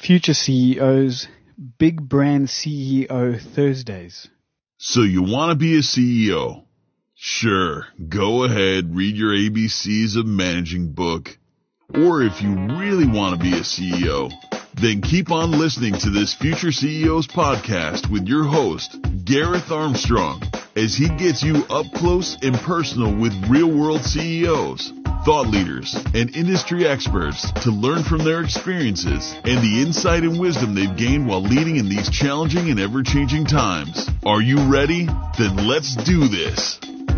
Future CEOs, Big Brand CEO Thursdays. So you want to be a CEO? Sure, go ahead, read your ABCs of Managing book. Or if you really want to be a CEO, then keep on listening to this Future CEOs podcast with your host, Gareth Armstrong, as he gets you up close and personal with real-world CEOs, thought leaders, and industry experts to learn from their experiences and the insight and wisdom they've gained while leading in these challenging and ever-changing times. Are you ready? Then let's do this.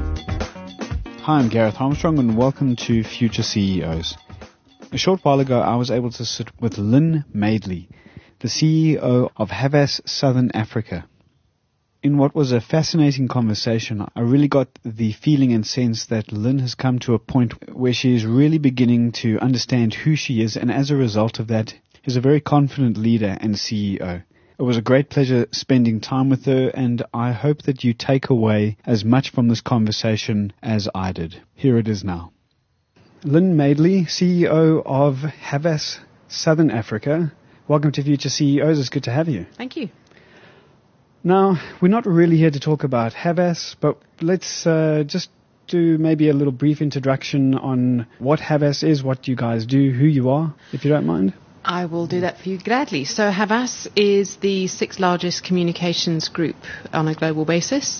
Hi, I'm Gareth Armstrong and welcome to Future CEOs. A short while ago, I was able to sit with Lynn Madeley, the CEO of Havas Southern Africa. In what was a fascinating conversation, I really got the feeling and sense that Lynn has come to a point where she is really beginning to understand who she is, and as a result of that, is a very confident leader and CEO. It was a great pleasure spending time with her, and I hope that you take away as much from this conversation as I did. Here it is now. Lynn Madeley, CEO of Havas Southern Africa. Welcome to Future CEOs. It's good to have you. Thank you. Now, we're not really here to talk about Havas, but let's just do maybe a little brief introduction on what Havas is, what you guys do, who you are, if you don't mind. I will do that for you gladly. So Havas is the 6th largest communications group on a global basis.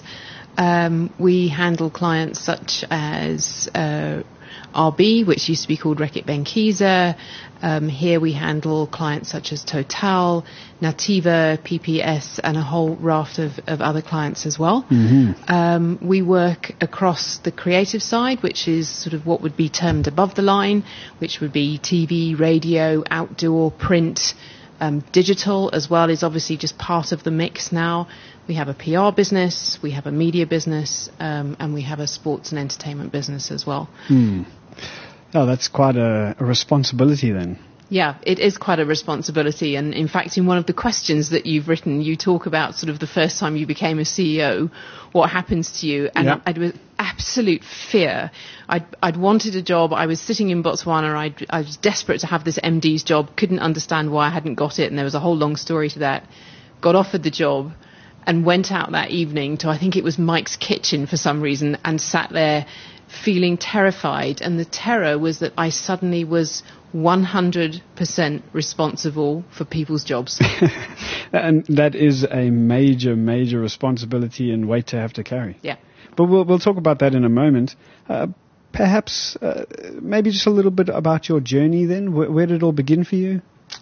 We handle clients such as RB, which used to be called Reckitt Benckiser. Here we handle clients such as Total, Nativa, PPS, and a whole raft of other clients as well. Mm-hmm. We work across the creative side, which is sort of what would be termed above the line, which would be TV, radio, outdoor, print, digital as well is obviously just part of the mix now. We have a PR business, we have a media business, and we have a sports and entertainment business as well. Oh, that's quite a responsibility then. Yeah, it is quite a responsibility. And in fact, in one of the questions that you've written, you talk about sort of the first time you became a CEO, what happens to you. And I was absolute fear. I'd wanted a job. I was sitting in Botswana. I was desperate to have this MD's job, couldn't understand why I hadn't got it. And there was a whole long story to that. Got offered the job and went out that evening to, I think it was Mike's Kitchen for some reason, and sat there feeling terrified. And the terror was that I suddenly was 100% responsible for people's jobs. And that is a major, major responsibility and weight to have to carry. Yeah. But we'll talk about that in a moment. Perhaps maybe just a little bit about your journey then. Where did it all begin for you?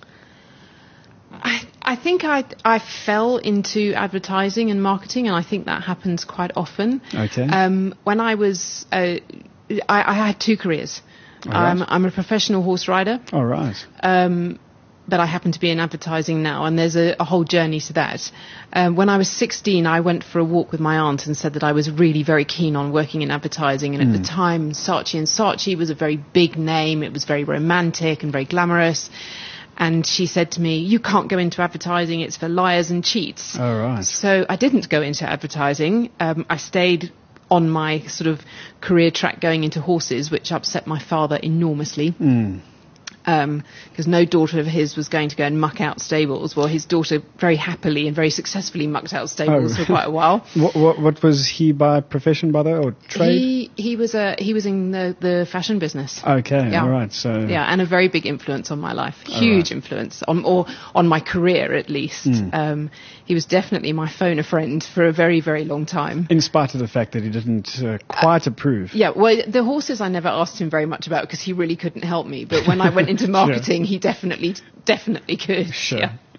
I think I fell into advertising and marketing, and I think that happens quite often. Okay. When I was, I had 2 careers. Right. I'm a professional horse rider. All right. But I happen to be in advertising now, and there's a whole journey to that. When I was 16, I went for a walk with my aunt and said that I was really very keen on working in advertising. And at the time, Saatchi & Saatchi was a very big name. It was very romantic and very glamorous. And she said to me, "You can't go into advertising. It's for liars and cheats." All right. So I didn't go into advertising. I stayed on my sort of career track going into horses, which upset my father enormously. Because no daughter of his was going to go and muck out stables. Well, his daughter very happily and very successfully mucked out stables for quite a while. What was he by profession, by the way, or trade? He was in the fashion business. Okay, yeah. All right. So yeah, and a very big influence on my life, huge influence on my career at least. He was definitely my phone a friend for a very, very long time. In spite of the fact that he didn't quite approve. Yeah, well, the horses I never asked him very much about because he really couldn't help me. But when I went into marketing, he definitely could. Sure.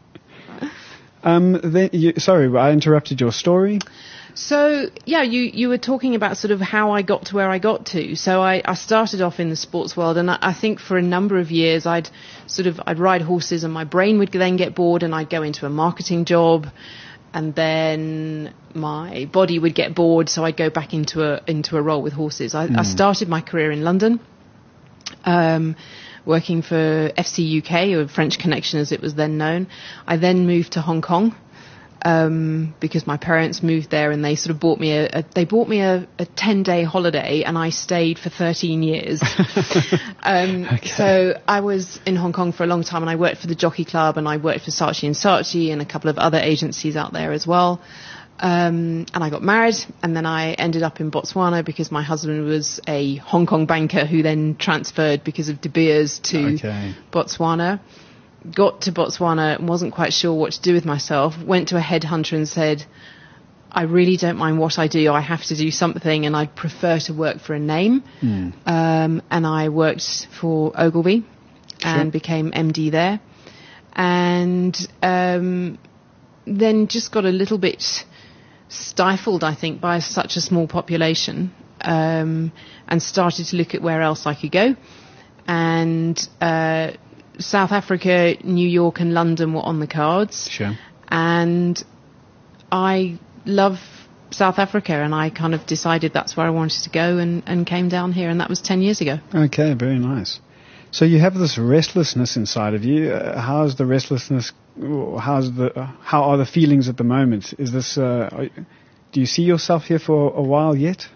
Yeah. Sorry, I interrupted your story. So, yeah, you were talking about sort of how I got to where I got to. So I started off in the sports world, and I think for a number of years I'd ride horses and my brain would then get bored and I'd go into a marketing job, and then my body would get bored, so I'd go back into a role with horses. I started my career in London, working for FC UK, or French Connection as it was then known. I then moved to Hong Kong. because my parents moved there, and they sort of bought me a 10-day holiday, and I stayed for 13 years. Okay. So I was in Hong Kong for a long time, and I worked for the Jockey Club, and I worked for Saatchi & Saatchi and a couple of other agencies out there as well. And I got married, and then I ended up in Botswana because my husband was a Hong Kong banker who then transferred because of De Beers to Botswana. Got to Botswana and wasn't quite sure what to do with myself. Went to a headhunter and said, I really don't mind what I do. I have to do something, and I'd prefer to work for a name. And I worked for Ogilvy and became MD there. And then just got a little bit stifled, I think, by such a small population, and started to look at where else I could go. And South Africa, New York and London were on the cards. Sure. And I love South Africa, and I kind of decided that's where I wanted to go, and came down here, and that was 10 years ago. Okay, very nice. So you have this restlessness inside of you. How's the restlessness? How are the feelings at the moment? Is this? Do you see yourself here for a while yet?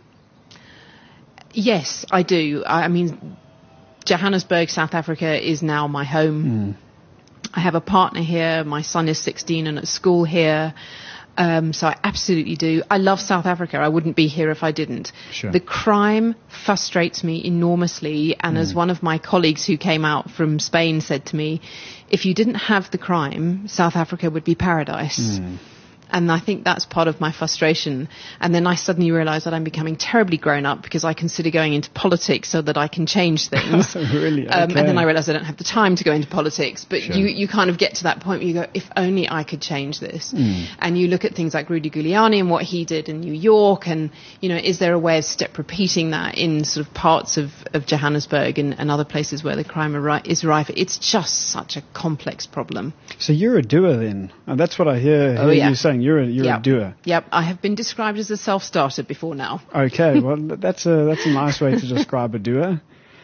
Yes, I do. I mean, Johannesburg, South Africa is now my home. I have a partner here. My son is 16 and at school here. So I absolutely do. I love South Africa. I wouldn't be here if I didn't. Sure. The crime frustrates me enormously. And as one of my colleagues who came out from Spain said to me, if you didn't have the crime, South Africa would be paradise. And I think that's part of my frustration. And then I suddenly realised that I'm becoming terribly grown up because I consider going into politics so that I can change things. Really? Okay. And then I realised I don't have the time to go into politics. But Sure. you kind of get to that point where you go, if only I could change this. And you look at things like Rudy Giuliani and what he did in New York, and, you know, is there a way of repeating that in sort of parts of Johannesburg and other places where the crime is rife? It's just such a complex problem. So you're a doer then? And that's what I hear you saying. You're a doer. Yep, I have been described as a self-starter before now. Okay, well, that's a nice way to describe a doer.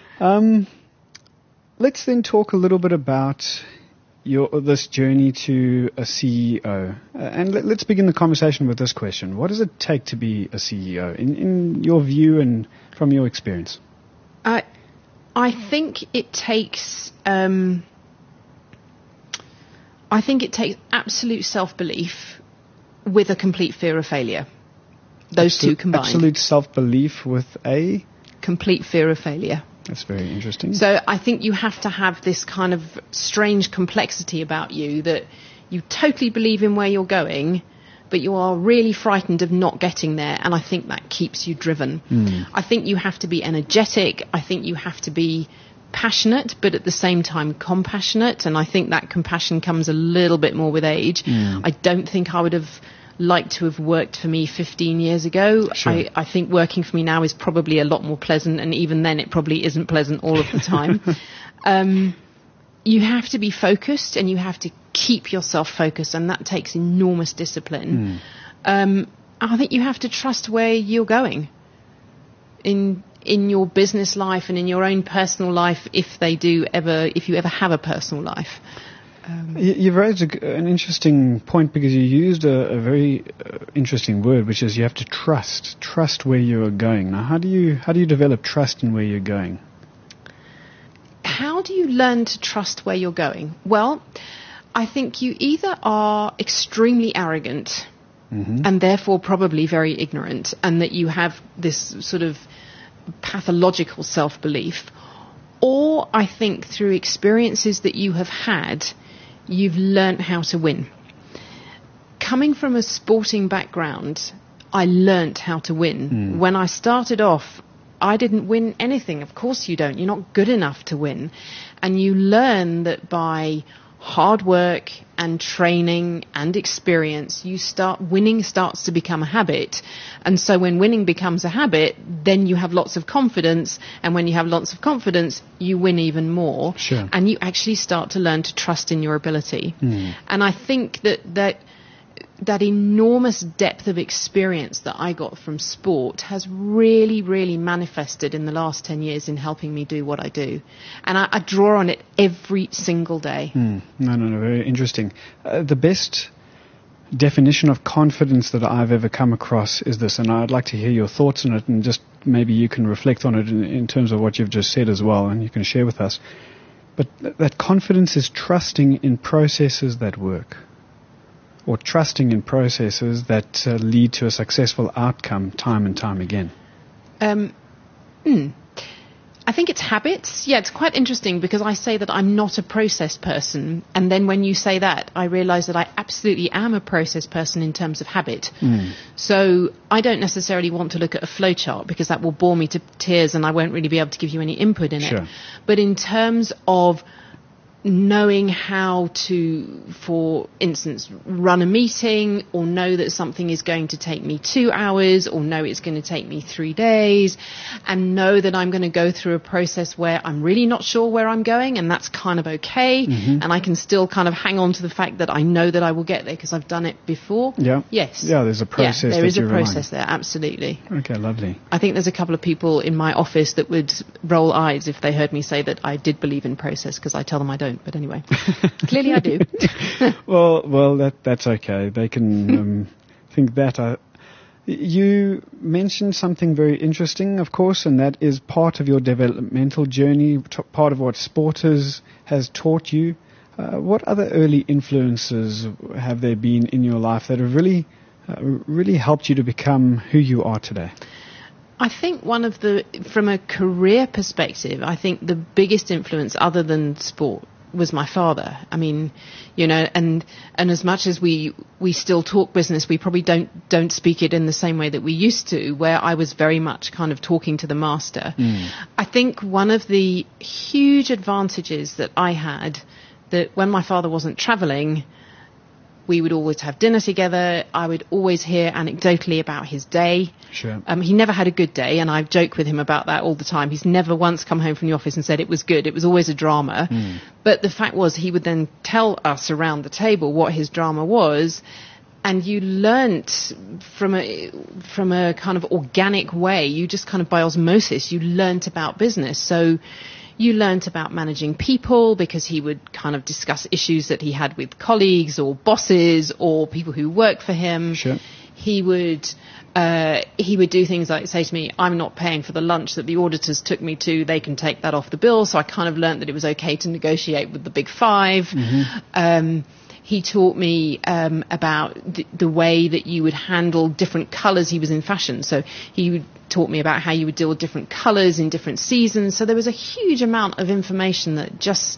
Let's then talk a little bit about this journey to a CEO. And let's begin the conversation with this question. What does it take to be a CEO, in your view and from your experience? I think it takes... I think it takes absolute self-belief with a complete fear of failure. Those two combined. Absolute self-belief with a? Complete fear of failure. That's very interesting. So I think you have to have this kind of strange complexity about you, that you totally believe in where you're going, but you are really frightened of not getting there, and I think that keeps you driven. I think you have to be energetic. I think you have to be passionate, but at the same time compassionate, and I think that compassion comes a little bit more with age. I don't think I would have liked to have worked for me 15 years ago. Sure. I think working for me now is probably a lot more pleasant, and even then it probably isn't pleasant all of the time. You have to be focused, and you have to keep yourself focused, and that takes enormous discipline. I think you have to trust where you're going in your business life and in your own personal life, if you ever have a personal life. You've raised an interesting point, because you used a very interesting word, which is you have to trust where you are going. Now, how do you develop trust in where you're going? How do you learn to trust where you're going? Well, I think you either are extremely arrogant and therefore probably very ignorant, and that you have this sort of pathological self-belief, or I think through experiences that you have had, you've learnt how to win. Coming from a sporting background, I learnt how to win. When I started off, I didn't win anything. Of course you don't. You're not good enough to win. And you learn that by hard work and training and experience, winning starts to become a habit. And so when winning becomes a habit, then you have lots of confidence. And when you have lots of confidence, you win even more. Sure. And you actually start to learn to trust in your ability. And I think that enormous depth of experience that I got from sport has really, really manifested in the last 10 years in helping me do what I do. And I draw on it every single day. No, very interesting. The best definition of confidence that I've ever come across is this, and I'd like to hear your thoughts on it, and just maybe you can reflect on it in terms of what you've just said as well, and you can share with us. But that confidence is trusting in processes that work, or trusting in processes that lead to a successful outcome time and time again. I think it's habits. Yeah, it's quite interesting because I say that I'm not a process person. And then when you say that, I realize that I absolutely am a process person in terms of habit. So I don't necessarily want to look at a flowchart because that will bore me to tears and I won't really be able to give you any input in it. But in terms of knowing how to, for instance, run a meeting, or know that something is going to take me 2 hours, or know it's going to take me 3 days, and know that I'm going to go through a process where I'm really not sure where I'm going, and that's kind of okay, and I can still kind of hang on to the fact that I know that I will get there because I've done it before. Yes. Yeah, there's a process. Yeah, there is a process there, absolutely. Okay, lovely. I think there's a couple of people in my office that would roll eyes if they heard me say that I did believe in process, because I tell them I don't. But anyway, clearly I do. well, that's okay. They can think that. You mentioned something very interesting, of course, and that is part of your developmental journey, part of what sport has taught you. What other early influences have there been in your life that have really helped you to become who you are today? I think from a career perspective, I think the biggest influence other than sport was my father. I mean, and as much as we still talk business, we probably don't speak it in the same way that we used to, where I was very much kind of talking to the master. I think one of the huge advantages that I had, that when my father wasn't traveling, we would always have dinner together. I would always hear anecdotally about his day. Sure. He never had a good day, and I joke with him about that all the time. He's never once come home from the office and said it was good. It was always a drama. But the fact was, he would then tell us around the table what his drama was, and you learnt from a kind of organic way. You just kind of by osmosis, you learnt about business. So you learnt about managing people because he would kind of discuss issues that he had with colleagues or bosses or people who work for him. Sure. He would do things like say to me, I'm not paying for the lunch that the auditors took me to. They can take that off the bill. So I kind of learnt that it was okay to negotiate with the big five. He taught me about the way that you would handle different colours. He was in fashion, so he taught me about how you would deal with different colours in different seasons. So there was a huge amount of information that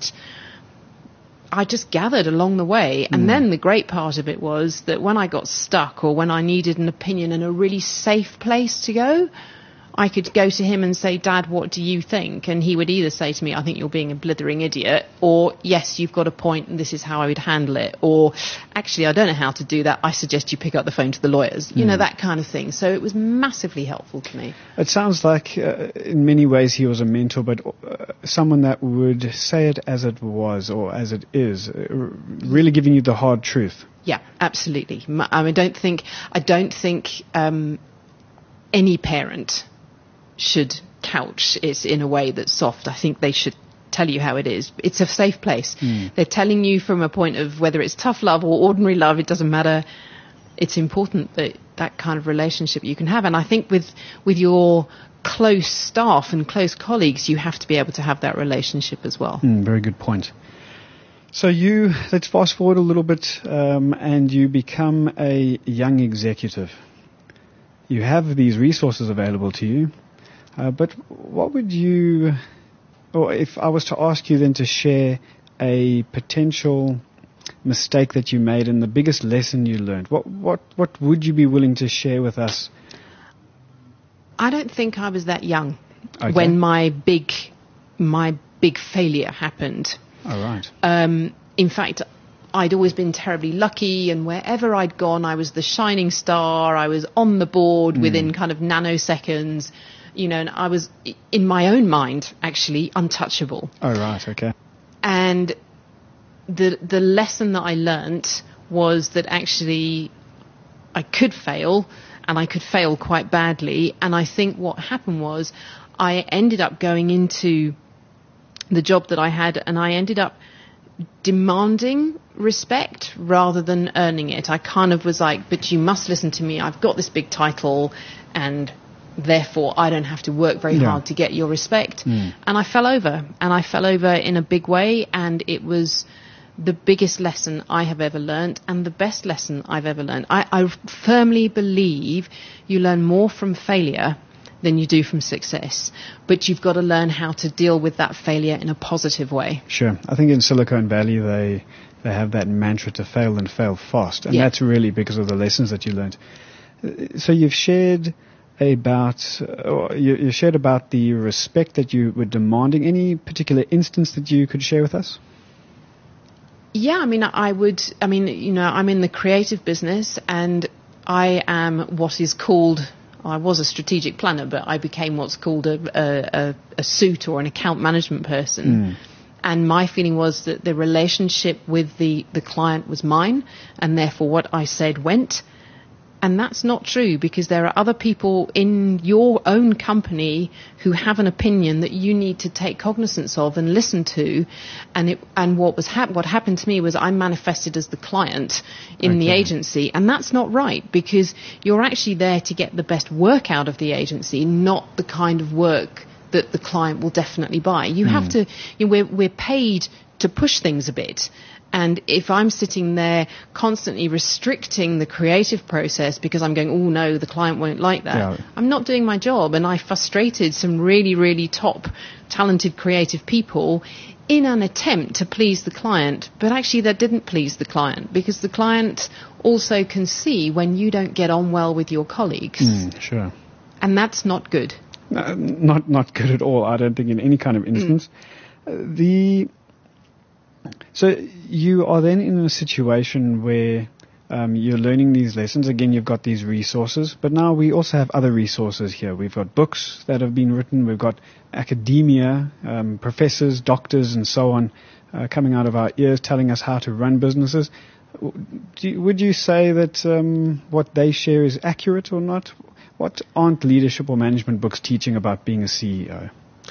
I just gathered along the way. And then the great part of it was that when I got stuck or when I needed an opinion and a really safe place to go, I could go to him and say, Dad, what do you think? And he would either say to me, I think you're being a blithering idiot, or yes, you've got a point and this is how I would handle it, or actually, I don't know how to do that. I suggest you pick up the phone to the lawyers, that kind of thing. So it was massively helpful to me. It sounds like in many ways he was a mentor, but someone that would say it as it was or as it is, really giving you the hard truth. Yeah, absolutely. I mean, I don't think any parent should couch it in a way that's soft. I think they should tell you how it is. It's a safe place. They're telling you from a point of whether it's tough love or ordinary love, it doesn't matter. It's important that kind of relationship you can have. And I think with your close staff and close colleagues, you have to be able to have that relationship as well. Very good point. So let's fast forward a little bit, and you become a young executive. You have these resources available to you. But what would you, or if I was to ask you then to share a potential mistake that you made and the biggest lesson you learned, what would you be willing to share with us? I don't think I was that young when my big failure happened. All right. In fact, I'd always been terribly lucky, and wherever I'd gone, I was the shining star. I was on the board within kind of nanoseconds. And I was, in my own mind, actually untouchable. Oh, right, okay. And the lesson that I learnt was that actually I could fail, and I could fail quite badly. And I think what happened was I ended up going into the job that I had, and I ended up demanding respect rather than earning it. I kind of was like, but you must listen to me. I've got this big title and therefore I don't have to work very hard to get your respect. And I fell over, and I fell over in a big way, and it was the biggest lesson I have ever learned and the best lesson I've ever learned. I firmly believe you learn more from failure than you do from success, but you've got to learn how to deal with that failure in a positive way. Sure. I think in Silicon Valley they have that mantra to fail and fail fast, and that's really because of the lessons that you learned. So you've shared about the respect that you were demanding. Any particular instance that you could share with us? Yeah, I'm in the creative business, and I am what is called, I was a strategic planner, but I became what's called a suit or an account management person. And my feeling was that the relationship with the client was mine, and therefore what I said went. And that's not true, because there are other people in your own company who have an opinion that you need to take cognizance of and listen to. And what happened to me was I manifested as the client in the agency, and that's not right, because you're actually there to get the best work out of the agency, not the kind of work that the client will definitely buy. You have to. We're paid to push things a bit. And if I'm sitting there constantly restricting the creative process because I'm going, oh no, the client won't like that, I'm not doing my job. And I frustrated some really, really top talented creative people in an attempt to please the client. But actually that didn't please the client, because the client also can see when you don't get on well with your colleagues. Sure. And that's not good. Not good at all, I don't think, in any kind of instance. So you are then in a situation where you're learning these lessons. Again, you've got these resources, but now we also have other resources here. We've got books that have been written. We've got academia, professors, doctors, and so on coming out of our ears telling us how to run businesses. Would you say that what they share is accurate or not? What aren't leadership or management books teaching about being a CEO?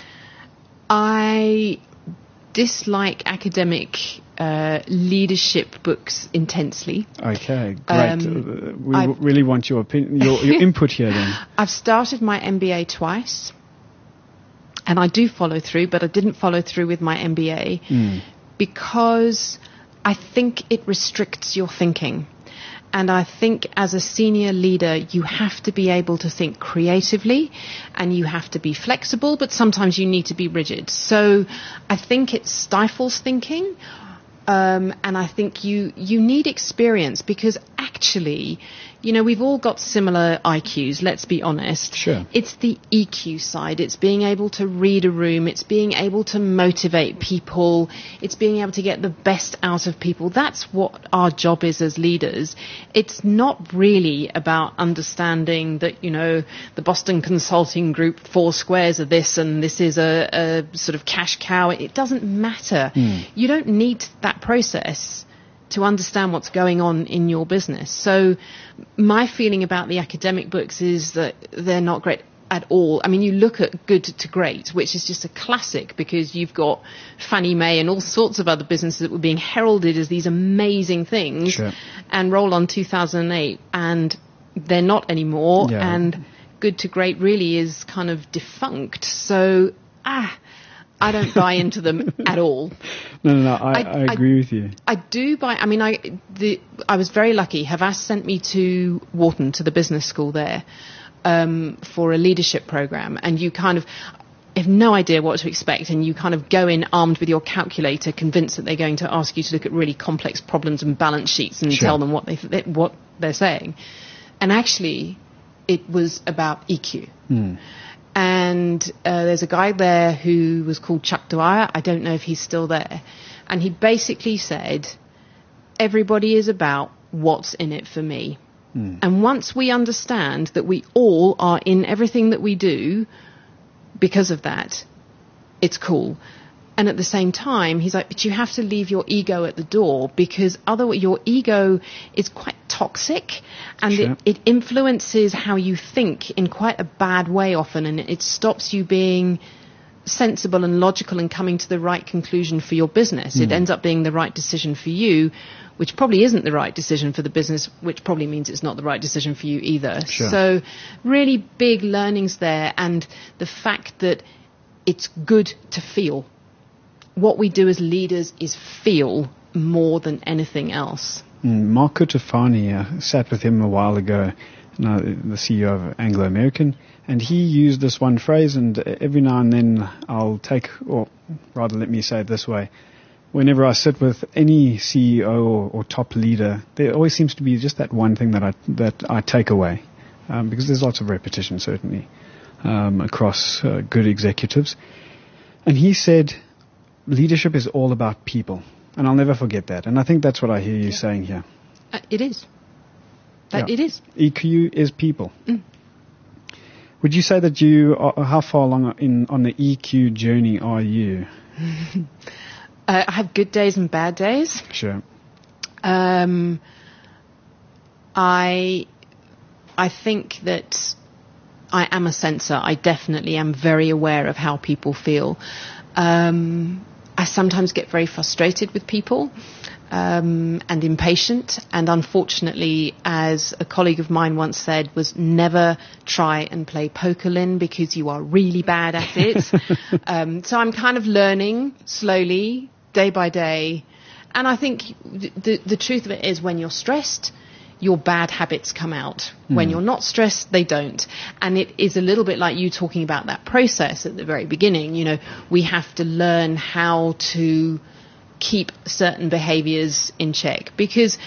I dislike academic leadership books intensely. Okay, great. We really want your opinion, your input here then. I've started my MBA twice, and I do follow through, but I didn't follow through with my MBA because I think it restricts your thinking. And I think as a senior leader, you have to be able to think creatively, and you have to be flexible, but sometimes you need to be rigid. So I think it stifles thinking. And I think you need experience, because actually, we've all got similar IQs, let's be honest. Sure. It's the EQ side. It's being able to read a room. It's being able to motivate people. It's being able to get the best out of people. That's what our job is as leaders. It's not really about understanding that, the Boston Consulting Group 4 squares are this and this is a sort of cash cow. It doesn't matter. You don't need that process to understand what's going on in your business. So my feeling about the academic books is that they're not great at all. I mean, you look at Good to Great, which is just a classic, because you've got Fannie Mae and all sorts of other businesses that were being heralded as these amazing things. Sure. And roll on 2008, and they're not anymore. Yeah. And Good to Great really is kind of defunct. So, I don't buy into them at all. No, I agree with you. I do buy. I mean, I was very lucky. Havas sent me to Wharton, to the business school there, for a leadership program, and you kind of have no idea what to expect, and you kind of go in armed with your calculator, convinced that they're going to ask you to look at really complex problems and balance sheets and tell them what they're saying. And actually, it was about EQ. And there's a guy there who was called Chuck Dwyer. I don't know if he's still there. And he basically said, everybody is about what's in it for me. And once we understand that we all are in everything that we do because of that, it's cool. And at the same time, he's like, but you have to leave your ego at the door, because otherwise your ego is quite toxic, and it influences how you think in quite a bad way often, and it stops you being sensible and logical and coming to the right conclusion for your business. It ends up being the right decision for you, which probably isn't the right decision for the business, which probably means it's not the right decision for you either. Sure. So really big learnings there, and the fact that it's good to feel. What we do as leaders is feel more than anything else. Mark Cutifani, sat with him a while ago, the CEO of Anglo American, and he used this one phrase, and every now and then I'll take, or rather let me say it this way, whenever I sit with any CEO or top leader, there always seems to be just that one thing that I take away, because there's lots of repetition certainly across good executives. And he said, leadership is all about people. And I'll never forget that. And I think that's what I hear you saying here. It is. It is. EQ is people. Would you say that you are, how far along on the EQ journey are you? I have good days and bad days. Sure. I think that I am a sensor. I definitely am very aware of how people feel. I sometimes get very frustrated with people and impatient. And unfortunately, as a colleague of mine once said, was never try and play poker, Lynn, because you are really bad at it. So I'm kind of learning slowly, day by day. And I think the truth of it is, when you're stressed, your bad habits come out. When you're not stressed, they don't. And it is a little bit like you talking about that process at the very beginning. You know, we have to learn how to keep certain behaviors in check, because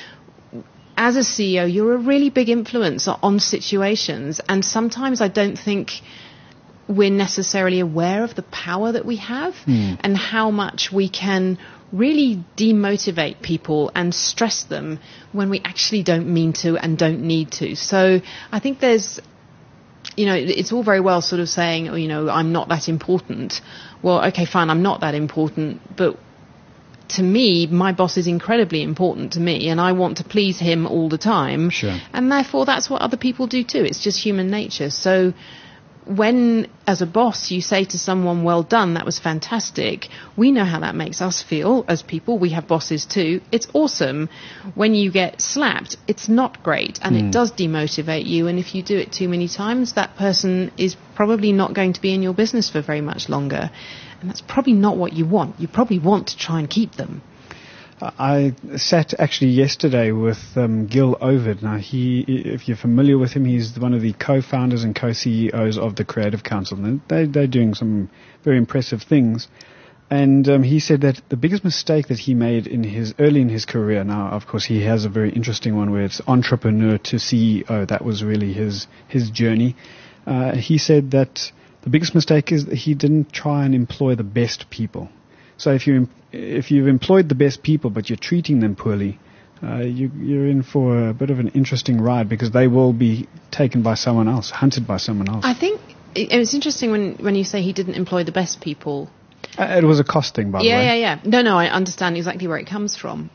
as a CEO, you're a really big influence on situations. And sometimes I don't think we're necessarily aware of the power that we have and how much we can really demotivate people and stress them when we actually don't mean to and don't need to. So I think there's, you know, it's all very well sort of saying, oh, you know, I'm not that important. Well, okay, fine, I'm not that important, but to me, my boss is incredibly important to me, and I want to please him all the time. Sure. And therefore, that's what other people do too. It's just human nature. So when, as a boss, you say to someone, well done, that was fantastic, we know how that makes us feel as people. We have bosses too. It's awesome. When you get slapped, it's not great, and it does demotivate you. And if you do it too many times, that person is probably not going to be in your business for very much longer. And that's probably not what you want. You probably want to try and keep them. I sat actually yesterday with Gil Ovid. Now, if you're familiar with him, he's one of the co-founders and co-CEOs of the Creative Council. And they're doing some very impressive things. And he said that the biggest mistake that he made early in his career, now, of course, he has a very interesting one where it's entrepreneur to CEO. That was really his journey. He said that the biggest mistake is that he didn't try and employ the best people. So if you've employed the best people but you're treating them poorly, you're in for a bit of an interesting ride, because they will be taken by someone else, hunted by someone else. I think it's interesting when you say he didn't employ the best people. It was a cost thing, by the way. Yeah. No, I understand exactly where it comes from.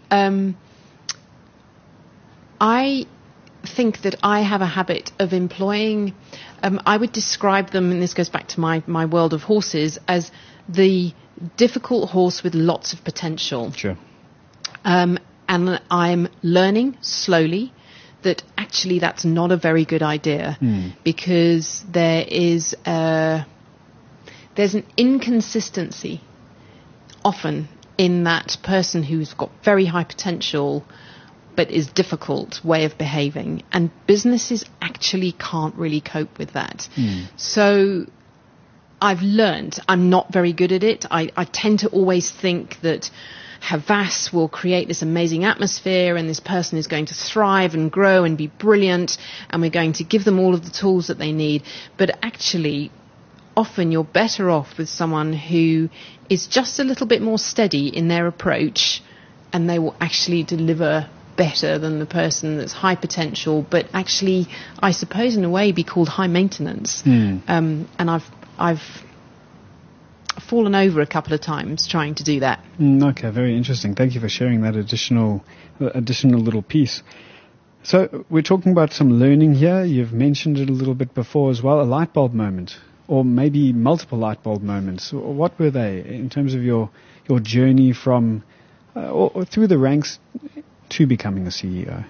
I think that I have a habit of employing, I would describe them, and this goes back to my world of horses, as the difficult horse with lots of potential. Sure. And I'm learning slowly that actually that's not a very good idea, because there's an inconsistency often in that person who's got very high potential but is difficult way of behaving, and businesses actually can't really cope with that. So I've learned I'm not very good at it. I tend to always think that Havas will create this amazing atmosphere, and this person is going to thrive and grow and be brilliant, and we're going to give them all of the tools that they need. But actually, often you're better off with someone who is just a little bit more steady in their approach, and they will actually deliver better than the person that's high potential, but actually, I suppose in a way, be called high maintenance. And I've fallen over a couple of times trying to do that. Okay, very interesting. Thank you for sharing that additional little piece. So we're talking about some learning here. You've mentioned it a little bit before as well, a light bulb moment. or maybe multiple light bulb moments? What were they in terms of your journey from or through the ranks to becoming a CEO?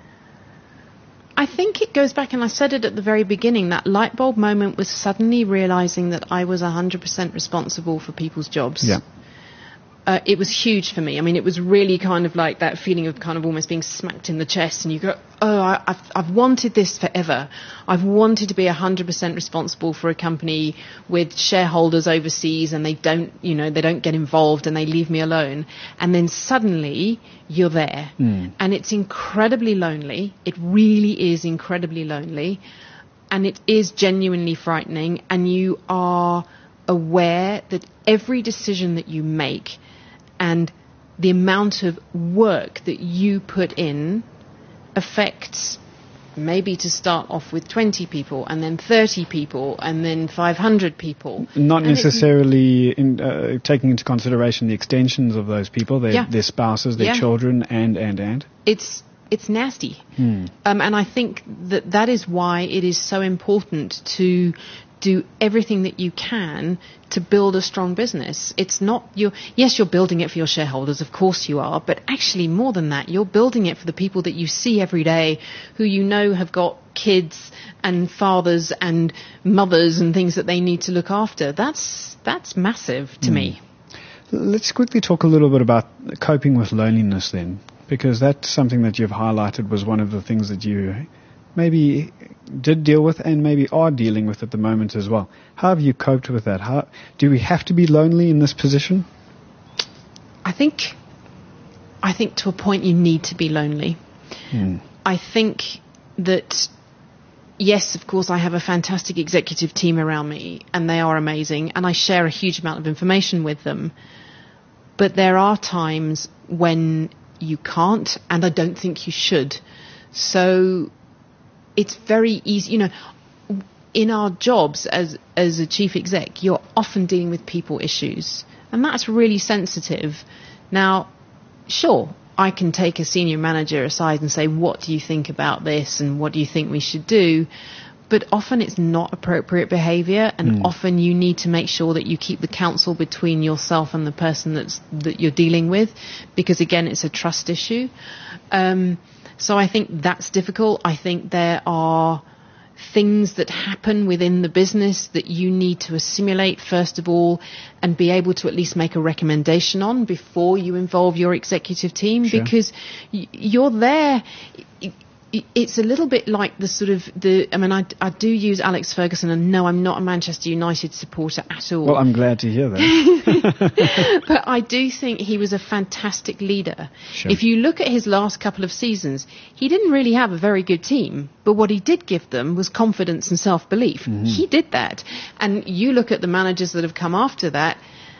I think it goes back, and I said it at the very beginning, that light bulb moment was suddenly realizing that I was 100% responsible for people's jobs. Yeah. It was huge for me. I mean, it was really kind of like that feeling of kind of almost being smacked in the chest, and you go, oh, I've wanted this forever. I've wanted to be 100% responsible for a company with shareholders overseas, and they don't get involved and they leave me alone. And then suddenly you're there. And it's incredibly lonely. It really is incredibly lonely. And it is genuinely frightening. And you are aware that every decision that you make and the amount of work that you put in affects, maybe to start off with 20 people and then 30 people and then 500 people. Not necessarily taking into consideration the extensions of those people, their spouses, their children, and. It's nasty. And I think that is why it is so important to do everything that you can to build a strong business. It's not you're building it for your shareholders, of course you are, but actually more than that, you're building it for the people that you see every day, who you know have got kids and fathers and mothers and things that they need to look after. That's massive to me. Let's quickly talk a little bit about coping with loneliness then, because that's something that you've highlighted was one of the things that you maybe did deal with and maybe are dealing with at the moment as well. How have you coped with that? Do we have to be lonely in this position? I think to a point you need to be lonely. I think that, yes, of course, I have a fantastic executive team around me and they are amazing and I share a huge amount of information with them. But there are times when you can't, and I don't think you should. So it's very easy, in our jobs as a chief exec, you're often dealing with people issues, and that's really sensitive. Now, sure, I can take a senior manager aside and say, what do you think about this and what do you think we should do? But often it's not appropriate behaviour, and often you need to make sure that you keep the counsel between yourself and the person that you're dealing with, because again, it's a trust issue. So I think that's difficult. I think there are things that happen within the business that you need to assimilate first of all and be able to at least make a recommendation on before you involve your executive team. Sure. Because you're there. It's a little bit like I do use Alex Ferguson, and no, I'm not a Manchester United supporter at all. Well, I'm glad to hear that. But I do think he was a fantastic leader. Sure. If you look at his last couple of seasons, he didn't really have a very good team, but what he did give them was confidence and self-belief. He did that. And you look at the managers that have come after that,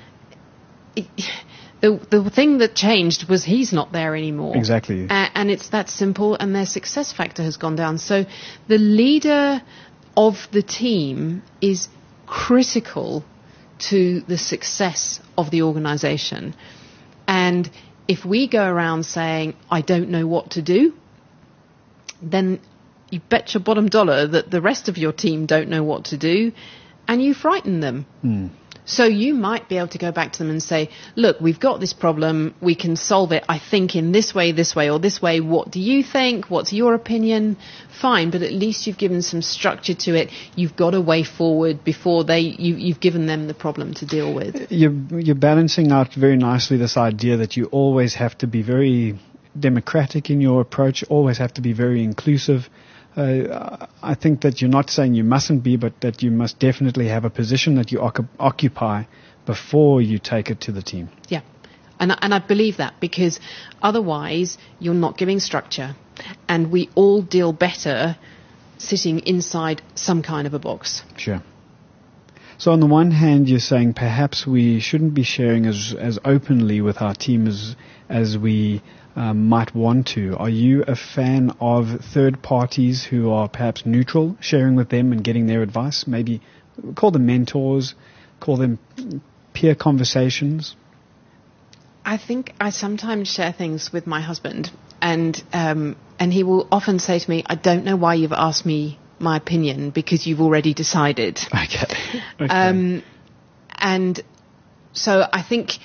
the thing that changed was he's not there anymore. Exactly. And it's that simple, and their success factor has gone down. So the leader of the team is critical to the success of the organisation. And if we go around saying, I don't know what to do, then you bet your bottom dollar that the rest of your team don't know what to do, and you frighten them. So you might be able to go back to them and say, look, we've got this problem. We can solve it, I think, in this way, or this way. What do you think? What's your opinion? Fine, but at least you've given some structure to it. You've got a way forward before you've given them the problem to deal with. You're balancing out very nicely this idea that you always have to be very democratic in your approach, always have to be very inclusive. I think that you're not saying you mustn't be, but that you must definitely have a position that you occupy before you take it to the team. Yeah, and I believe that, because otherwise you're not giving structure, and we all deal better sitting inside some kind of a box. Sure. So on the one hand, you're saying perhaps we shouldn't be sharing as openly with our team as we might want to. Are you a fan of third parties who are perhaps neutral, sharing with them and getting their advice? Maybe call them mentors, call them peer conversations? I think I sometimes share things with my husband, and he will often say to me, I don't know why you've asked me my opinion because you've already decided. Okay. And so I think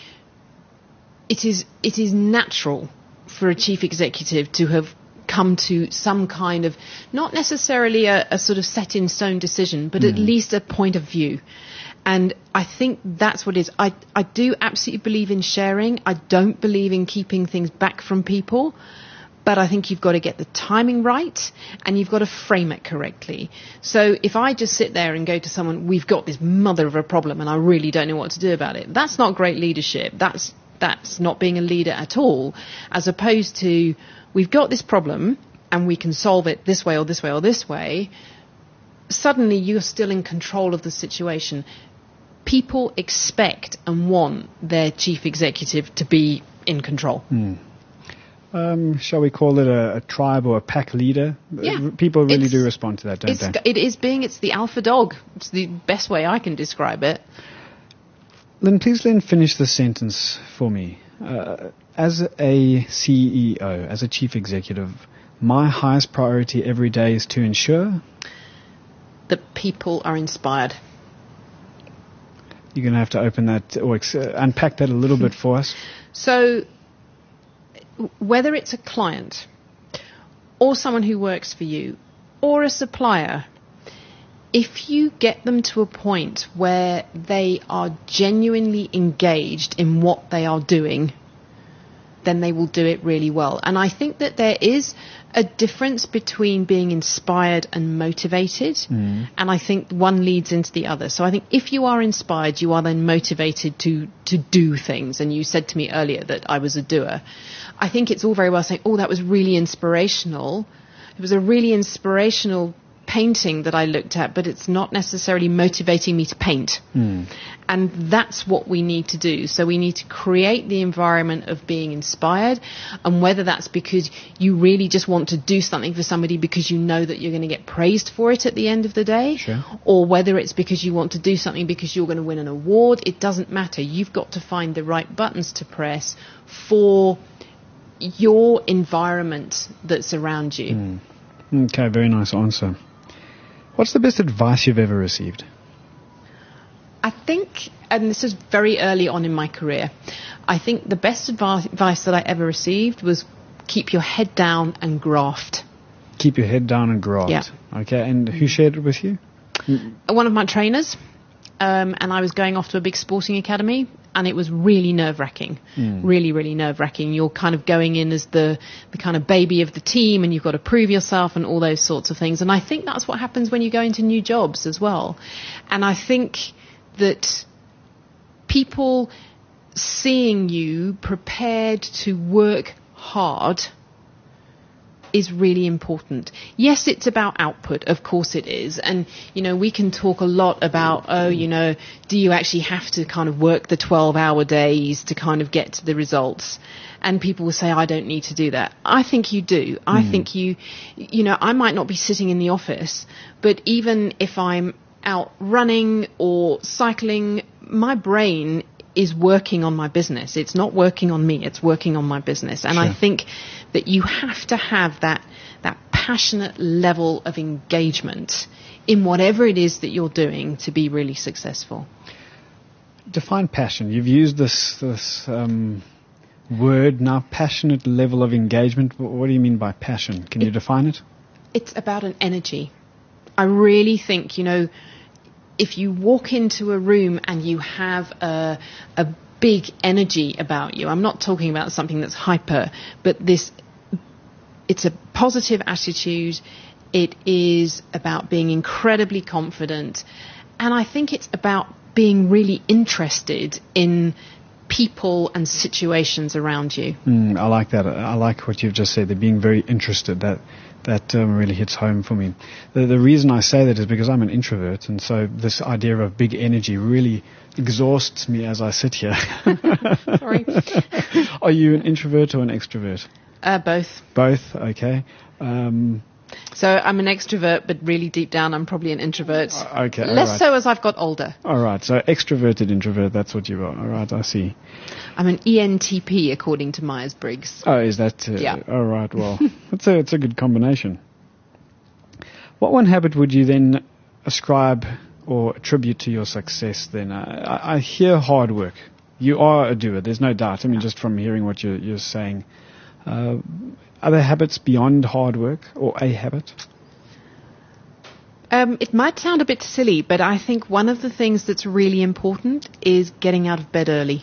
it is natural for a chief executive to have come to some kind of, not necessarily a sort of set in stone decision, but at least a point of view. And I think that's what it is. I do absolutely believe in sharing. I don't believe in keeping things back from people. But I think you've got to get the timing right and you've got to frame it correctly. So if I just sit there and go to someone, we've got this mother of a problem and I really don't know what to do about it, that's not great leadership. That's not being a leader at all, as opposed to we've got this problem and we can solve it this way or this way or this way. Suddenly you're still in control of the situation. People expect and want their chief executive to be in control. Shall we call it a tribe or a pack leader? Yeah. People really do respond to that, don't they? It's the alpha dog. It's the best way I can describe it. Lynn, please finish the sentence for me. As a CEO, as a chief executive, my highest priority every day is to ensure that people are inspired. You're going to have to open that or unpack that a little bit for us. So, whether it's a client or someone who works for you or a supplier, if you get them to a point where they are genuinely engaged in what they are doing, then they will do it really well. And I think that there is a difference between being inspired and motivated. And I think one leads into the other. So I think if you are inspired, you are then motivated to do things. And you said to me earlier that I was a doer. I think it's all very well saying, oh, that was really inspirational. It was a really inspirational painting that I looked at, but it's not necessarily motivating me to paint. And that's what we need to do. So we need to create the environment of being inspired, and whether that's because you really just want to do something for somebody because you know that you're going to get praised for it at the end of the day, sure, or whether it's because you want to do something because you're going to win an award, it doesn't matter. You've got to find the right buttons to press for your environment that's around you. Okay, very nice answer. What's the best advice you've ever received? I think, and this is very early on in my career, I think the best advice that I ever received was keep your head down and graft. Keep your head down and graft. Yeah. Okay, and who shared it with you? One of my trainers, and I was going off to a big sporting academy, and it was really nerve-wracking, really, really nerve-wracking. You're kind of going in as the kind of baby of the team, and you've got to prove yourself and all those sorts of things. And I think that's what happens when you go into new jobs as well. And I think that people seeing you prepared to work hard is really important. Yes, it's about output. Of course it is. And, you know, we can talk a lot about, do you actually have to kind of work the 12-hour days to kind of get to the results? And people will say, I don't need to do that. I think you do. I think I might not be sitting in the office, but even if I'm out running or cycling, my brain is working on my business. It's not working on me. It's working on my business. And sure, I think that you have to have that passionate level of engagement in whatever it is that you're doing to be really successful. Define passion. You've used this word now, passionate level of engagement. What do you mean by passion? Can you define it? It's about an energy. I really think, if you walk into a room and you have a big energy about you, I'm not talking about something that's hyper, but it's a positive attitude. It is about being incredibly confident. And I think it's about being really interested in people and situations around you. I like that. I like what you've just said. They're being very interested. That really hits home for me. The reason I say that is because I'm an introvert, and so this idea of big energy really exhausts me as I sit here. Sorry. Are you an introvert or an extrovert? Both. Both, okay. So I'm an extrovert, but really deep down I'm probably an introvert. Okay, Less right. so as I've got older. All right, so extroverted introvert, that's what you are. All right, I see. I'm an ENTP according to Myers-Briggs. Oh, is that? Yeah. All right, well, it's a good combination. What one habit would you then ascribe or attribute to your success then? I hear hard work. You are a doer, there's no doubt. I mean, just from hearing what you're saying. Other habits beyond hard work, or a habit? It might sound a bit silly, but I think one of the things that's really important is getting out of bed early.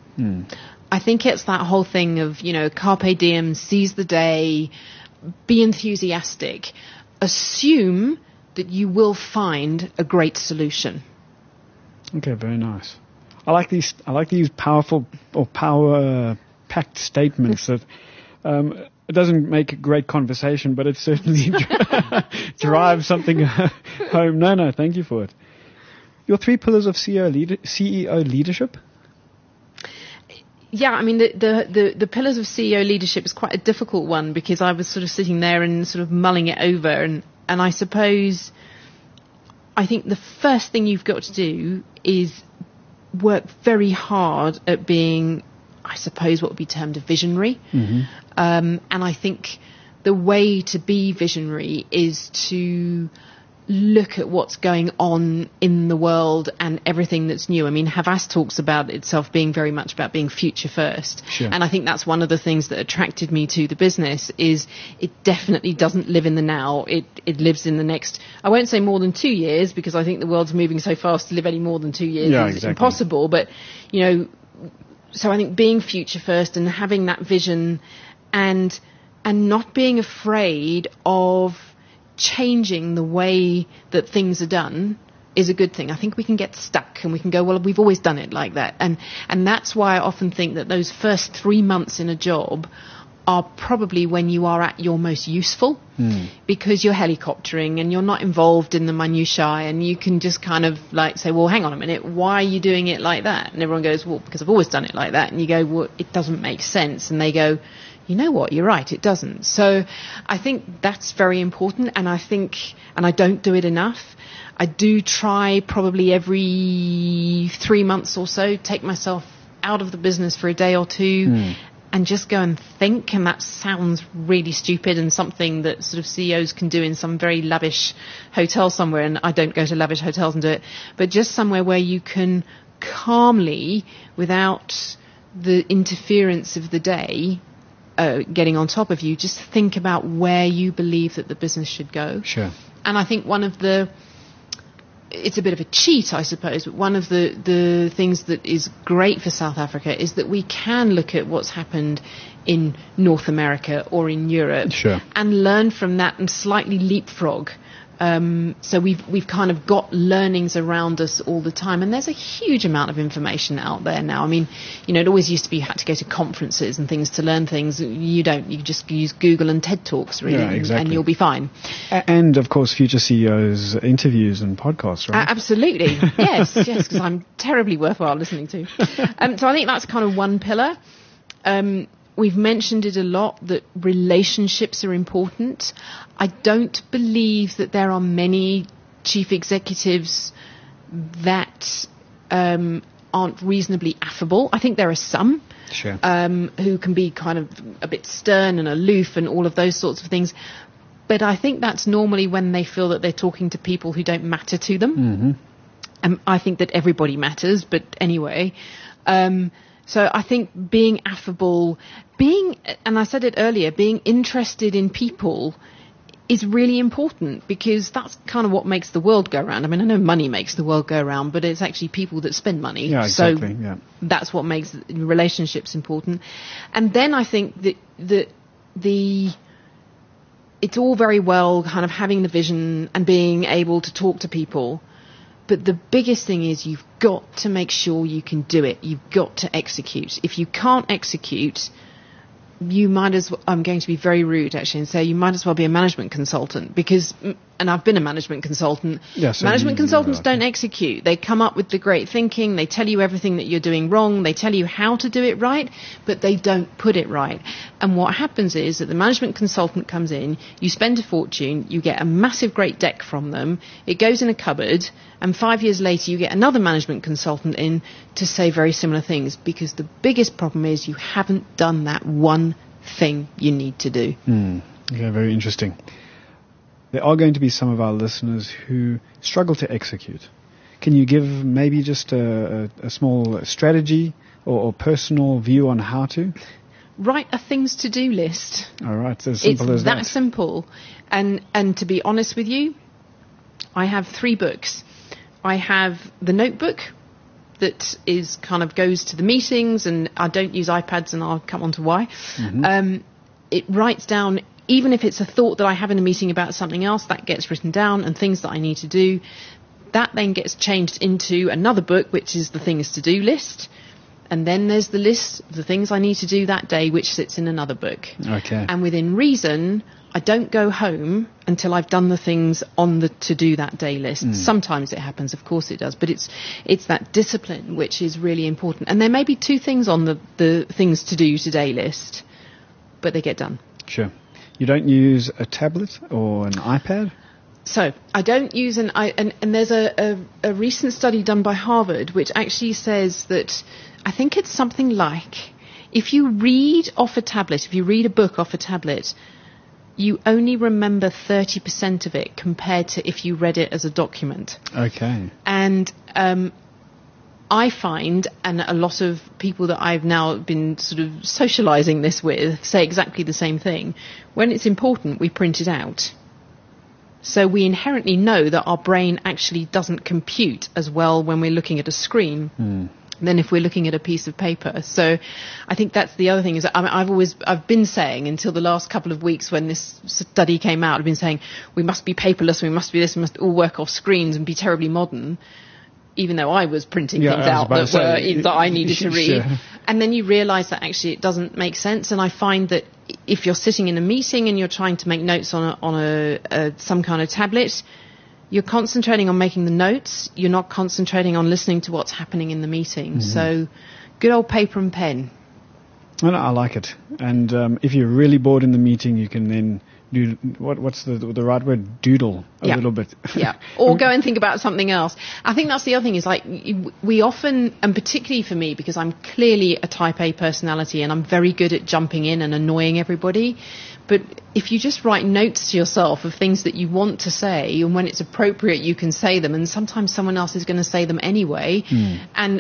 I think it's that whole thing of, carpe diem, seize the day, be enthusiastic. Assume that you will find a great solution. Okay, very nice. I like these powerful or power-packed statements that it doesn't make a great conversation, but it certainly drives something home. No, thank you for it. Your 3 pillars of CEO leadership? Yeah, I mean, the pillars of CEO leadership is quite a difficult one, because I was sort of sitting there and sort of mulling it over, and I suppose I think the first thing you've got to do is work very hard at being, I suppose, what would be termed a visionary. And I think the way to be visionary is to look at what's going on in the world and everything that's new. I mean, Havas talks about itself being very much about being future first. Sure. And I think that's one of the things that attracted me to the business, is it definitely doesn't live in the now. It lives in the next, I won't say more than 2 years, because I think the world's moving so fast, to live any more than 2 years is exactly. impossible. But, so I think being future first and having that vision and not being afraid of changing the way that things are done is a good thing. I think we can get stuck and we can go, well, we've always done it like that. And that's why I often think that those first 3 months in a job are probably when you are at your most useful, because you're helicoptering and you're not involved in the minutiae, and you can just kind of like say, well, hang on a minute, why are you doing it like that? And everyone goes, well, because I've always done it like that. And you go, well, it doesn't make sense. And they go, you know what, you're right, it doesn't. So I think that's very important, and I think, and I don't do it enough, I do try probably every 3 months or so, take myself out of the business for a day or two and just go and think. And that sounds really stupid and something that sort of CEOs can do in some very lavish hotel somewhere, and I don't go to lavish hotels and do it, but just somewhere where you can calmly, without the interference of the day getting on top of you, just think about where you believe that the business should go. Sure. And I think it's a bit of a cheat, I suppose, but one of the things that is great for South Africa is that we can look at what's happened in North America or in Europe, sure, and learn from that and slightly leapfrog. So we've kind of got learnings around us all the time, and there's a huge amount of information out there now. I mean, it always used to be you had to go to conferences and things to learn things. You don't. You just use Google and TED Talks, really, and you'll be fine. And of course, future CEOs interviews and podcasts, right? Absolutely, yes, because I'm terribly worthwhile listening to. So I think that's kind of one pillar. We've mentioned it a lot, that relationships are important. I don't believe that there are many chief executives that aren't reasonably affable. I think there are some sure, who can be kind of a bit stern and aloof and all of those sorts of things. But I think that's normally when they feel that they're talking to people who don't matter to them. I think that everybody matters, but anyway. So I think being affable, and I said it earlier, being interested in people is really important, because that's kind of what makes the world go round. I mean, I know money makes the world go round, but it's actually people that spend money. Yeah, exactly. So that's what makes relationships important. And then I think that it's all very well kind of having the vision and being able to talk to people, but the biggest thing is you've got to make sure you can do it. You've got to execute. If you can't execute, you might as well, I'm going to be very rude actually and say you might as well be a management consultant, because, and I've been a management consultant, management consultants don't execute. They come up with the great thinking, they tell you everything that you're doing wrong, they tell you how to do it right, but they don't put it right. And what happens is that the management consultant comes in, you spend a fortune, you get a massive great deck from them, it goes in a cupboard, and 5 years later you get another management consultant in to say very similar things, because the biggest problem is you haven't done that one thing you need to do. Okay, very interesting. there are going to be some of our listeners who struggle to execute. Can you give maybe just a small strategy or personal view on how to? Write a things to do list. All right, it's as simple as that. It's that simple. And to be honest with you, I have 3 books. I have the notebook that is kind of goes to the meetings, and I don't use iPads, and I'll come on to why. Mm-hmm. It writes down, even if it's a thought that I have in a meeting about something else, that gets written down, and things that I need to do. That then gets changed into another book, which is the things to do list. And then there's the list of the things I need to do that day, which sits in another book. Okay. And within reason, I don't go home until I've done the things on the to-do that day list. Sometimes it happens, of course it does, but it's that discipline which is really important. And there may be 2 things on the things to do today list, but they get done. Sure. You don't use a tablet or an iPad? So I don't use and there's a recent study done by Harvard which actually says that I think it's something like if you read off a tablet, if you read a book off a tablet, you only remember 30% of it compared to if you read it as a document. Okay. And I find, and a lot of people that I've now been sort of socialising this with say exactly the same thing. When it's important, we print it out. So we inherently know that our brain actually doesn't compute as well when we're looking at a screen than if we're looking at a piece of paper. So I think that's the other thing is that I've been saying until the last couple of weeks when this study came out, I've been saying we must be paperless, we must be this, we must all work off screens and be terribly modern. Even though I was printing things out that I needed to read. Sure. And then you realise that actually it doesn't make sense. And I find that if you're sitting in a meeting and you're trying to make notes on some kind of tablet, you're concentrating on making the notes. You're not concentrating on listening to what's happening in the meeting. Mm-hmm. So good old paper and pen. Well, I like it. And if you're really bored in the meeting, you can then do, what's the right word? Doodle a little bit. Yeah. Or go and think about something else. I think that's the other thing is like we often, and particularly for me, because I'm clearly a type A personality and I'm very good at jumping in and annoying everybody. But if you just write notes to yourself of things that you want to say, and when it's appropriate, you can say them. And sometimes someone else is going to say them anyway. And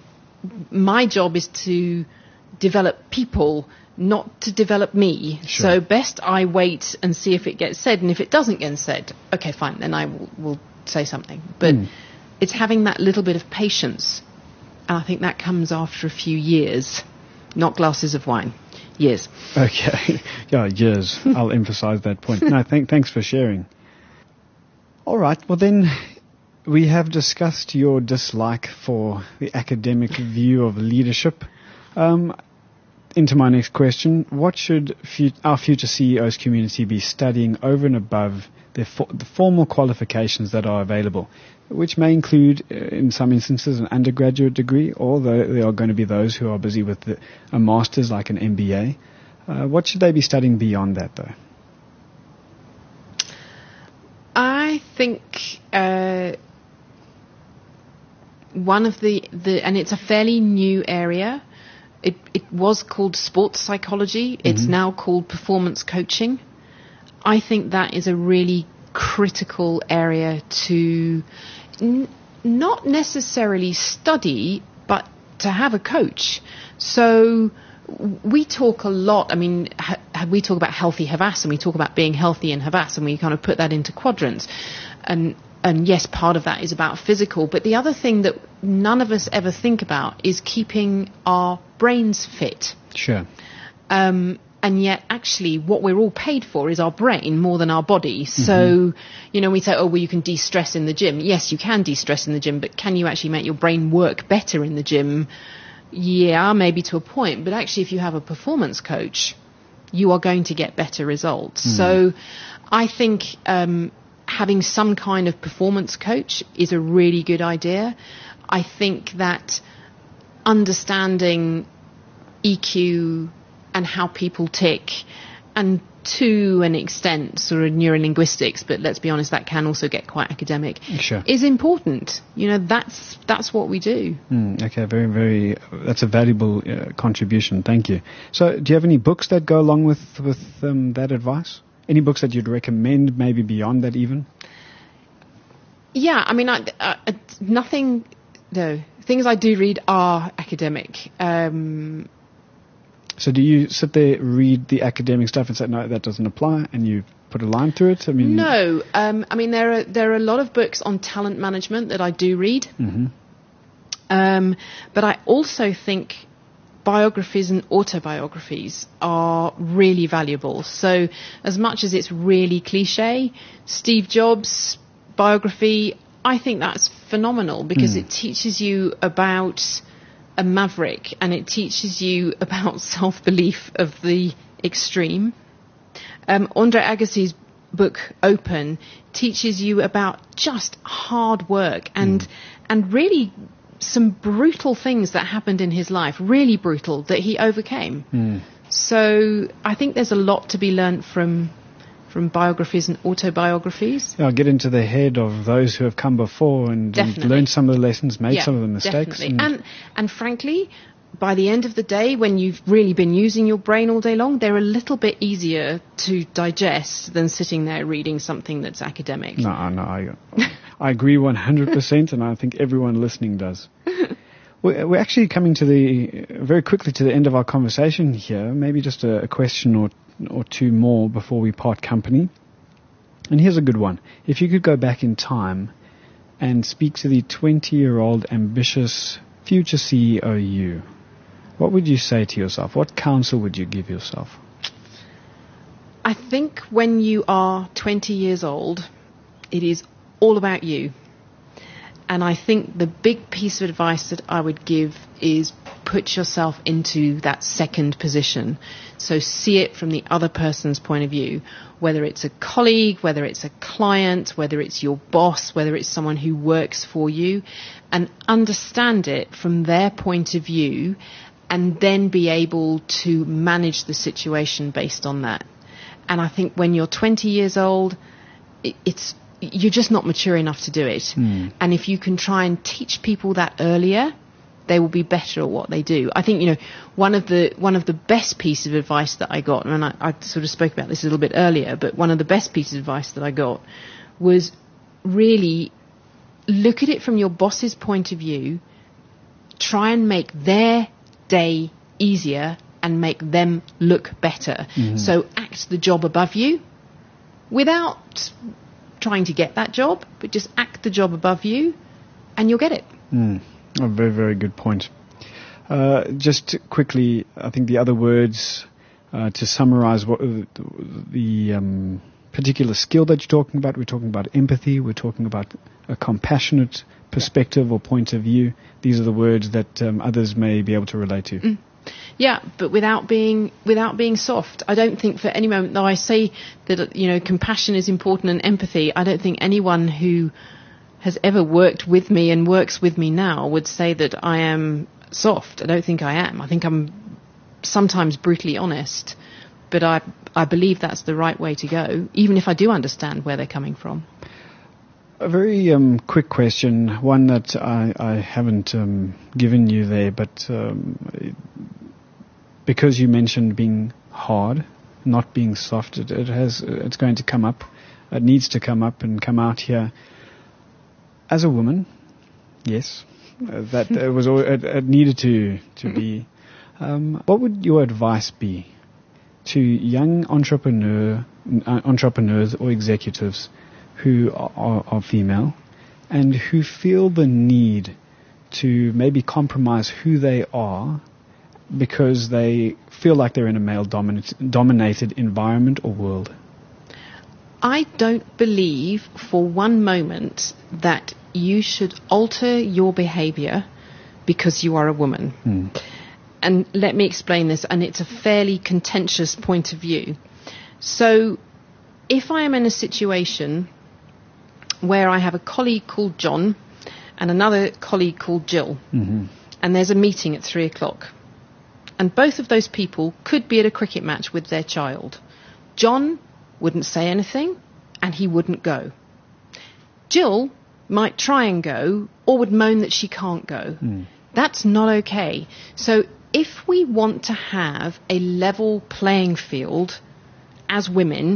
my job is to develop people, not to develop me. Sure. So best I wait and see if it gets said. And if it doesn't get said, okay, fine, then I will say something. But it's having that little bit of patience. And I think that comes after a few years, not glasses of wine. Years. Okay. Yeah, years. I'll emphasize that point. No, thanks for sharing. All right. Well, then we have discussed your dislike for the academic view of leadership. Into my next question, what should our future CEOs community be studying over and above the formal qualifications that are available, which may include, in some instances, an undergraduate degree, or there are going to be those who are busy with a master's like an MBA. What should they be studying beyond that, though? I think one of the and it's a fairly new area. It was called sports psychology. It's now called performance coaching. I think that is a really critical area to not necessarily study, but to have a coach. So we talk a lot, I mean, we talk about healthy Havas, and we talk about being healthy in Havas, and we kind of put that into quadrants. And yes, part of that is about physical, but the other thing that none of us ever think about is keeping our brains fit. Sure. And yet, actually, what we're all paid for is our brain more than our body. So, we say, oh, well, you can de-stress in the gym. Yes, you can de-stress in the gym, but can you actually make your brain work better in the gym? Yeah, maybe to a point. But actually, if you have a performance coach, you are going to get better results. So I think having some kind of performance coach is a really good idea. I think that understanding EQ and how people tick, and to an extent sort of neurolinguistics, but let's be honest, that can also get quite academic, sure, is important. That's what we do. Okay, very, very, that's a valuable contribution. Thank you. So do you have any books that go along with that advice? Any books that you'd recommend, maybe beyond that even? Yeah, I mean, nothing. No, things I do read are academic. So do you sit there, read the academic stuff and say, no, that doesn't apply, and you put a line through it? I mean, no. I mean, there are a lot of books on talent management that I do read. Mm-hmm. But I also think biographies and autobiographies are really valuable. So as much as it's really cliche, Steve Jobs' biography, I think that's phenomenal because it teaches you about a maverick and it teaches you about self-belief of the extreme. Andre Agassi's book Open teaches you about just hard work and really some brutal things that happened in his life, really brutal, that he overcame. So I think there's a lot to be learnt from biographies and autobiographies. I'll get into the head of those who have come before and learned some of the lessons, made some of the mistakes. And frankly, by the end of the day, when you've really been using your brain all day long, they're a little bit easier to digest than sitting there reading something that's academic. No, I agree 100%, and I think everyone listening does. We're actually coming very quickly to the end of our conversation here. Maybe just a question or two more before we part company. And here's a good one. If you could go back in time and speak to the 20-year-old ambitious future CEO you, what would you say to yourself? What counsel would you give yourself? I think when you are 20 years old, it is all about you. And I think the big piece of advice that I would give is put yourself into that second position. So see it from the other person's point of view, whether it's a colleague, whether it's a client, whether it's your boss, whether it's someone who works for you, and understand it from their point of view and then be able to manage the situation based on that. And I think when you're 20 years old, you're just not mature enough to do it. And if you can try and teach people that earlier, they will be better at what they do. I think, one of the best pieces of advice that I got, and I sort of spoke about this a little bit earlier, but one of the best pieces of advice that I got was really look at it from your boss's point of view, try and make their day easier and make them look better. So act the job above you without trying to get that job, but just act the job above you and you'll get it. A very, very good point. Just quickly, I think the other words to summarize what the particular skill that you're talking about, we're talking about empathy, we're talking about a compassionate perspective or point of view. These are the words that others may be able to relate to. Yeah, but without being soft. I don't think for any moment, though I say that, compassion is important and empathy, I don't think anyone who has ever worked with me and works with me now would say that I am soft. I don't think I am. I think I'm sometimes brutally honest, but I believe that's the right way to go, even if I do understand where they're coming from. A very quick question, one that I haven't given you there, but because you mentioned being hard, not being soft, it's going to come up. It needs to come up and come out here. As a woman, yes, that it needed to be. What would your advice be to young entrepreneurs or executives who are female and who feel the need to maybe compromise who they are because they feel like they're in a male-dominated environment or world? I don't believe for one moment that you should alter your behavior because you are a woman. And let me explain this, and it's a fairly contentious point of view. So if I am in a situation where I have a colleague called John and another colleague called Jill, and there's a meeting at 3:00, and both of those people could be at a cricket match with their child. John wouldn't say anything, and he wouldn't go. Jill might try and go, or would moan that she can't go. That's not okay. So if we want to have a level playing field as women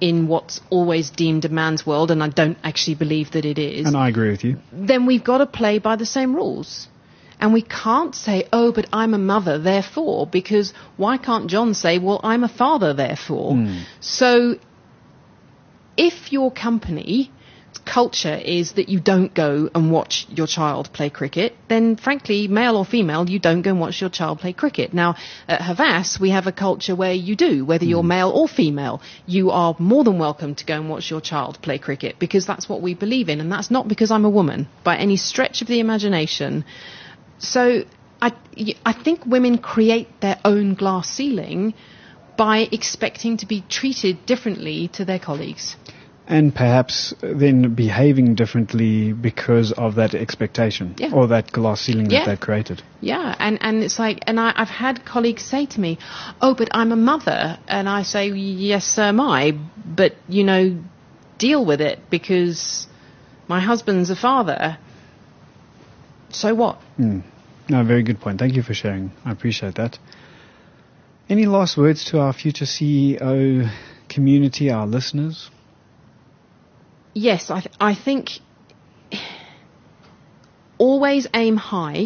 in what's always deemed a man's world, and I don't actually believe that it is. And I agree with you. Then we've got to play by the same rules. And we can't say, oh, but I'm a mother, therefore, because why can't John say, well, I'm a father, therefore? So if your company culture is that you don't go and watch your child play cricket, then frankly, male or female, you don't go and watch your child play cricket. Now, at Havas, we have a culture where you do, whether you're male or female, you are more than welcome to go and watch your child play cricket, because that's what we believe in, and that's not because I'm a woman, by any stretch of the imagination. So I think women create their own glass ceiling by expecting to be treated differently to their colleagues. And perhaps then behaving differently because of that expectation or that glass ceiling that they've created. Yeah, and it's like, and I've had colleagues say to me, oh, but I'm a mother. And I say, yes, so am I. But, you know, deal with it, because my husband's a father. So what? No, very good point. Thank you for sharing. I appreciate that. Any last words to our future CEO community, our listeners? Yes, I think always aim high,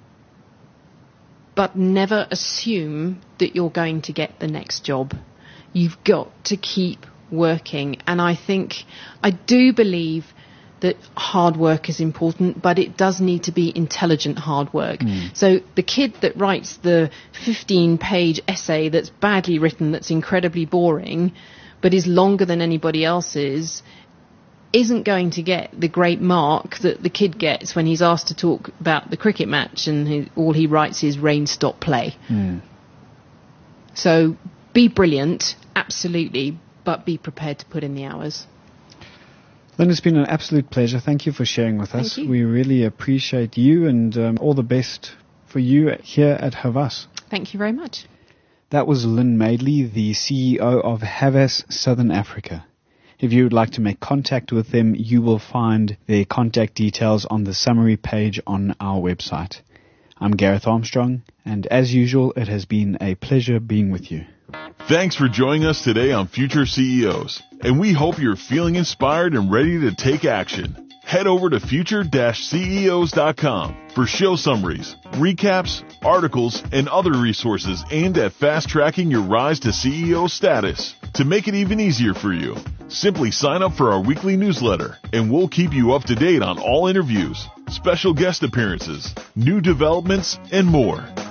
but never assume that you're going to get the next job. You've got to keep working. And I do believe that hard work is important, but it does need to be intelligent hard work. So the kid that writes the 15-page essay that's badly written, that's incredibly boring, but is longer than anybody else's, isn't going to get the great mark that the kid gets when he's asked to talk about the cricket match and all he writes is rain, stop, play. So be brilliant, absolutely, but be prepared to put in the hours. Lynn, it's been an absolute pleasure. Thank you for sharing with us. We really appreciate you, and all the best for you here at Havas. Thank you very much. That was Lynn Madeley, the CEO of Havas Southern Africa. If you would like to make contact with them, you will find their contact details on the summary page on our website. I'm Gareth Armstrong, and as usual, it has been a pleasure being with you. Thanks for joining us today on Future CEOs, and we hope you're feeling inspired and ready to take action. Head over to future-ceos.com for show summaries, recaps, articles, and other resources aimed at fast-tracking your rise to CEO status. To make it even easier for you, simply sign up for our weekly newsletter, and we'll keep you up to date on all interviews, special guest appearances, new developments, and more.